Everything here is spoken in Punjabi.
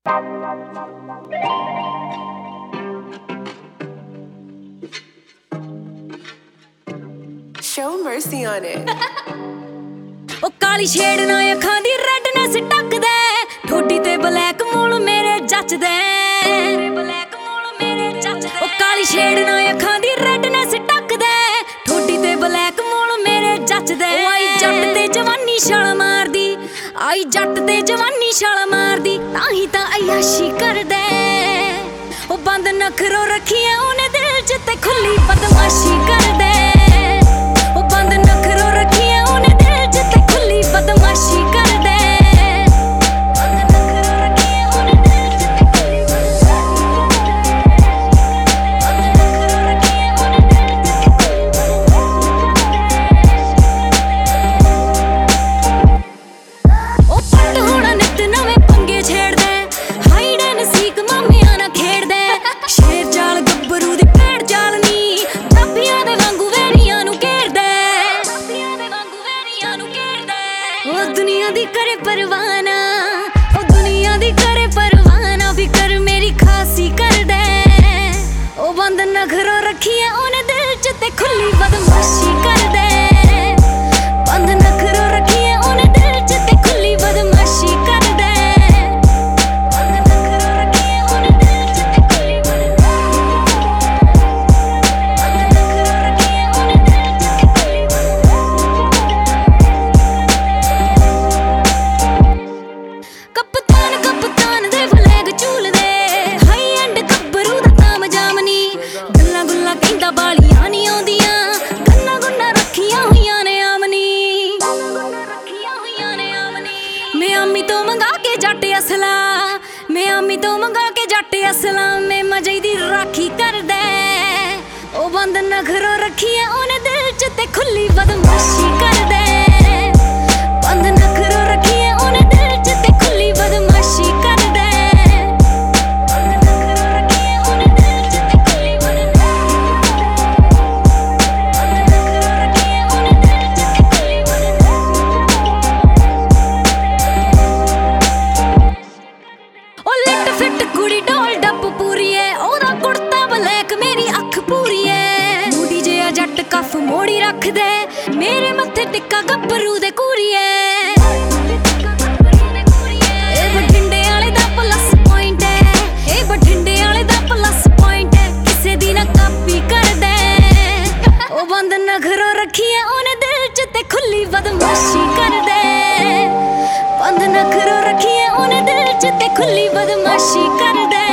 Show mercy on it. ਉਹ ਕਾਲੀ ਸ਼ੇਡ ਨਾ ਅੱਖਾਂ ਦੀ ਰੈਡਨੈਸ ਟੱਕਦਾ ਠੋਡੀ ਤੇ ਬਲੈਕ ਮੂਲ ਮੇਰੇ ਜੱਚਦੇ ਉਹ ਕਾਲੀ ਸ਼ੇਡ ਨਾ ਅੱਖਾਂ ਦੀ ਰੈਡਨੈਸ ਟੱਕਦਾ ਠੋਡੀ ਤੇ ਬਲੈਕ ਮੂਲ ਮੇਰੇ ਜੱਚਦੇ ਆਈ ਜੱਟ ਤੇ ਜਵਾਨੀ ਛਾਲ ਮਾਰਦੀ ਆਈ ਜੱਟ ਤੇ ਜਵਾਨੀ ਛਾਲ ਮਾਰਦੀ ਤਾਂ ਹੀ ਤਾਂ ਅਯਾਸ਼ੀ ਕਰਦਾ ਉਹ ਬੰਦ ਨਖਰੋ ਰੱਖੀਆਂ ਉਹਨੇ ਦਿਲ 'ਚ ਤੇ ਖੁੱਲੀ ਬਦਮਾਸ਼ੀ ਕਰਦਾ ਬਦਮਾਸ਼ੀ ਕਰਦੇ ਉਹ ਪੱਟ ਹੋਣਾ ਨਿੱਤ ਨਵੇਂ ਪੰਗੇ ਛੇੜਦੇ ਹਾਈਡ ਐਂਡ ਸੀਕ ਮਾਮਿਆਂ ਨਾਲ ਖੇਡਦੇ ਸ਼ੇਰ ਜਾਲ ਗੱਭਰੂ ਦੀ ਭੇਡ ਜਾਲ ਨੀ ਚਾਬੀਆਂ ਦੇ ਵਾਂਗੂ ਵੇਰੀਆਂ ਨੂੰ ਘੇਰਦੇ ਉਹ ਦੁਨੀਆ ਦੀ ਕਰੇ ਪਰਵਾਨਾ ਉਹ ਦੁਨੀਆ ਦੀ ਕਰੇ ਪਰਵਾਨਾ ਫਿਕਰ ਮੇਰੀ ਖਾਸੀ ਕਰਦਾ ਉਹ ਬੰਦ ਨਖਰੋ ਰੱਖੀਆਂ ਉਹਨੇ ਦਿਲ 'ਚ ਤੇ ਖੁੱਲੀ ਬਦਮਾਸ਼ੀ ਕਰਦਾ ਬੰਦ ਨਖਰੋ ਰੱਖੀਆਂ ਉਹਨੇ ਦਿਲ 'ਚ ਤੇ ਖੁੱਲੀ ਬਦਮਾਸ਼ੀ ਕਰਦਾ ਬੰਦ ਨਖਰੋ ਰੱਖੀਆਂ ਉਹਨੇ ਦਿਲ 'ਚ ਤੇ ਖੁੱਲੀ ਕਪਤਾਨ ਦੇ ਫਲੈਗ ਝੂਲਦੇ ਹਾਈ ਐਂਡ ਗੱਭਰੂ ਦਾ ਤਾਮ ਜਾਮਨੀ ਗੱਲਾਂ ਗੁੱਲਾਂ ਕਹਿੰਦਾ ਬਾਲੀਆਂ ਨਹੀਂ ਆਉਂਦੀਆਂ ਗੰਨਾ ਗੁੰਨਾ ਰੱਖੀਆਂ ਹੋਈਆਂ ਨੇ ਆਮਨੀ ਮਿਆਮੀ ਤੋਂ ਮੰਗਾ ਕੇ ਜੱਟ ਅਸਲਾ ਮਿਆਮੀ ਤੋਂ ਮੰਗਾ ਕੇ ਜੱਟ ਅਸਲਾ ਮੈਂ ਮਜੇ ਦੀ ਰਾਖੀ ਕਰਦਾ ਉਹ ਬੰਦ ਨਖਰੋ ਰੱਖੀਆਂ ਉਹਨੇ ਦਿਲ 'ਚ ਤੇ ਖੁੱਲੀ ਬਦਮਾਸ਼ੀ ਕਰਦਾ ਬੰਦ ਨਖਰੋ ਰੱਖੀਆਂ ਉਹਨੇ ਦਿਲ 'ਚ ਤੇ ਖੁੱਲੀ ਬਦਮਾਸ਼ੀ ਕਰਦਾ ਬੰਦ ਨਖਰੋ ਰੱਖੀਆਂ ਉਹਨੇ ਦਿਲ 'ਚ ਤੇ ਖੁੱਲੀ ਉਹ ਲਿਟ ਫਿੱਟ ਕੁੜੀ ਢੋਲ ਡੱਪ ਪੂਰੀ ਐ ਉਹਦਾ ਕੁੜਤਾ ਬਲੈਕ ਮੇਰੀ ਅੱਖ ਪੂਰੀ ਐ ਮੂਡੀ ਜਿਹਾ ਜੱਟ ਕੱਫ ਮੋੜੀ ਰੱਖਦਾ ਮੇਰੇ ਮੱਥੇ ਟਿੱਕਾ ਗੱਭਰੂ ਦੇ ਕੂਰੀ ਐ ਇਹ ਬਠਿੰਡੇ ਵਾਲੇ ਦਾ ਪਲੱਸ ਪੁਆਇੰਟ ਐ ਇਹ ਬਠਿੰਡੇ ਵਾਲੇ ਦਾ ਪਲੱਸ ਪੁਆਇੰਟ ਐ ਕਿਸੇ ਦੀ ਨਾ ਕਾਪੀ ਕਰਦਾ ਉਹ ਬੰਦ ਨਖਰੋ ਰੱਖੀਆਂ ਉਹਨੇ ਦਿਲ 'ਚ ਤੇ ਖੁੱਲੀ ਬਦਮਾਸ਼ੀ ਕਰਦਾ ਬੰਦ ਨਖਰੋ ਰੱਖੀਆਂ ਉਹਨੇ ਦਿਲ 'ਚ ਤੇ ਖੁੱਲੀ ਬਦਮਾਸ਼ੀ ਕਰਦਾ